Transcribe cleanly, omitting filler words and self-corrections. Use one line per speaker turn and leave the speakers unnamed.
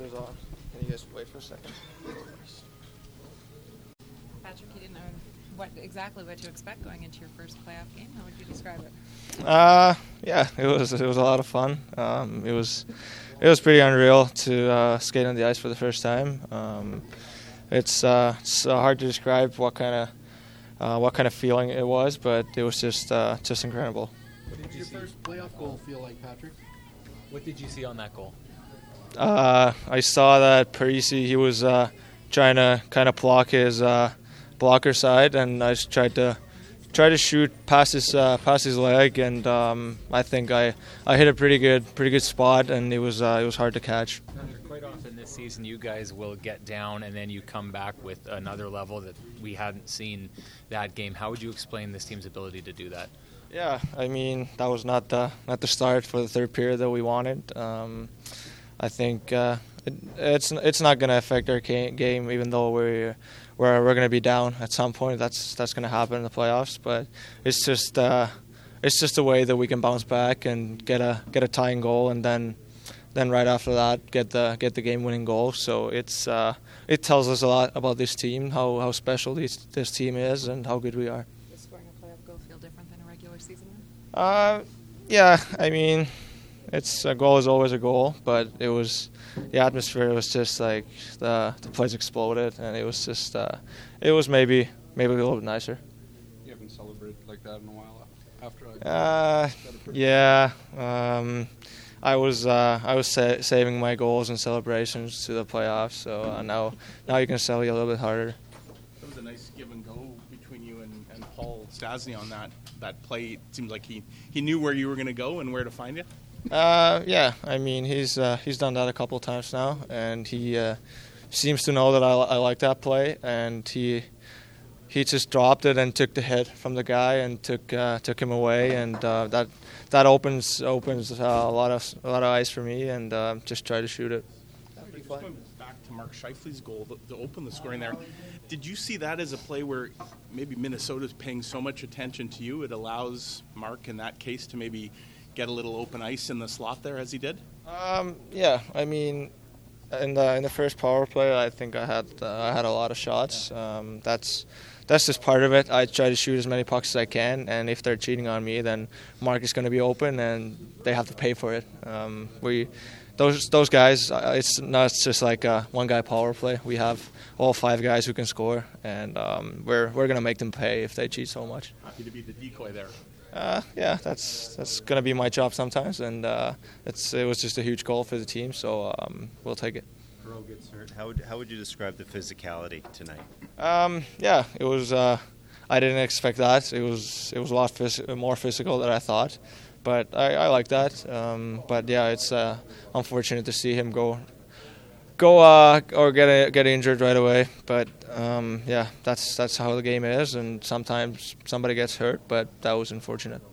is on. Can you guys wait for a second?
Patrick, you didn't know exactly what to expect going into your first playoff game. How would you describe it?
Yeah, it was a lot of fun. It was pretty unreal to skate on the ice for the first time. It's hard to describe what kind of feeling it was, but it was just incredible.
What did your first playoff goal feel like, Patrick?
What did you see on that goal?
I saw that Parisi, he was trying to kind of block his blocker side, and I just tried to shoot past his leg, and I think I hit a pretty good spot, and it was hard to catch.
Quite often this season, you guys will get down, and then you come back with another level that we hadn't seen that game. How would you explain this team's ability to do that?
Yeah, I mean, that was not the start for the third period that we wanted. I think it's not going to affect our game, even though we're going to be down at some point. That's going to happen in the playoffs. But it's just a way that we can bounce back and get a tying goal, and then right after that get the game winning goal. So it tells us a lot about this team, how special this team is, and how good we are.
Does scoring a playoff goal feel different than a regular season one?
Yeah, I mean, a goal is always a goal, but the atmosphere was just like the place exploded, and it was just it was maybe a little bit nicer.
You haven't celebrated like that in a while after.
Yeah. I was saving my goals and celebrations to the playoffs, so now you can celebrate a little bit harder.
That was a nice give and go between you and Paul Stastny on that play. It seems like he knew where you were going to go and where to find you.
Yeah, I mean, he's done that a couple of times now, and he seems to know that I like that play, and he just dropped it and took the hit from the guy and took him away, and that opens a lot of ice for me, and just try to shoot it.
Just going back to Mark Scheifele's goal to open the scoring there, did you see that as a play where maybe Minnesota's paying so much attention to you, it allows Mark in that case to maybe get a little open ice in the slot there as he did?
Yeah, I mean, in the first power play, I think I had a lot of shots. That's just part of it. I try to shoot as many pucks as I can, and if they're cheating on me, then Mark is going to be open, and they have to pay for it. Those guys, it's not just like a one guy power play. We have all 5 guys who can score, and we're going to make them pay if they cheat so much.
Happy to be the decoy there.
Yeah, that's going to be my job sometimes, and it was just a huge goal for the team, so we'll take it.
Perreault gets hurt. How would you describe the physicality tonight?
Yeah, it was. I didn't expect that. It was a lot more physical than I thought, but I like that. But yeah, it's unfortunate to see him go or get injured right away. But yeah, that's how the game is, and sometimes somebody gets hurt. But that was unfortunate.